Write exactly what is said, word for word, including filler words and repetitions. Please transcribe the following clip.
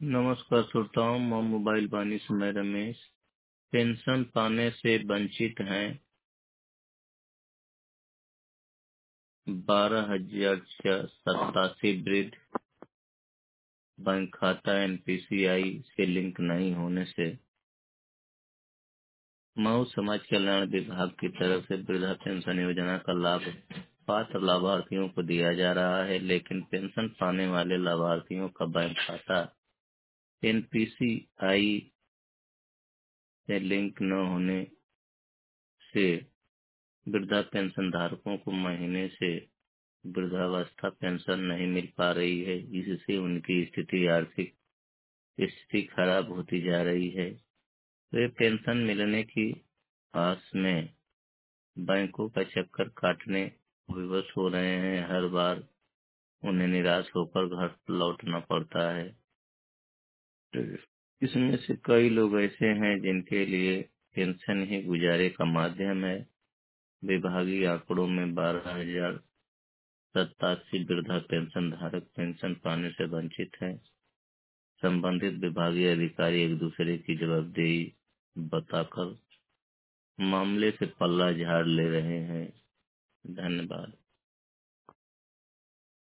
नमस्कार श्रोताओं, मैं मोबाइल वाणी से मैं रमेश। पेंशन पाने से वंचित हैं बारह हजार सतासी वृद्ध। बैंक खाता एनपीसीआई से लिंक नहीं होने से मऊ समाज कल्याण विभाग की तरफ से वृद्धा पेंशन योजना का लाभ पात्र लाभार्थियों को दिया जा रहा है, लेकिन पेंशन पाने वाले लाभार्थियों का बैंक खाता एनपीसीआई से लिंक न होने से वृद्धा पेंशन धारकों को महीने से वृद्धावस्था पेंशन नहीं मिल पा रही है। इससे उनकी स्थिति आर्थिक स्थिति खराब होती जा रही है। वे पेंशन मिलने की आस में बैंकों का चक्कर काटने विवश हो रहे हैं। हर बार उन्हें निराश होकर घर लौटना पड़ता है। इसमें से कई लोग ऐसे हैं जिनके लिए पेंशन ही गुजारे का माध्यम है। विभागीय आंकड़ों में बारह हजार सत्तासी वृद्धा पेंशन धारक पेंशन पाने से वंचित हैं। संबंधित विभागीय अधिकारी एक दूसरे की जवाबदेही बताकर मामले से पल्ला झाड़ ले रहे हैं। धन्यवाद।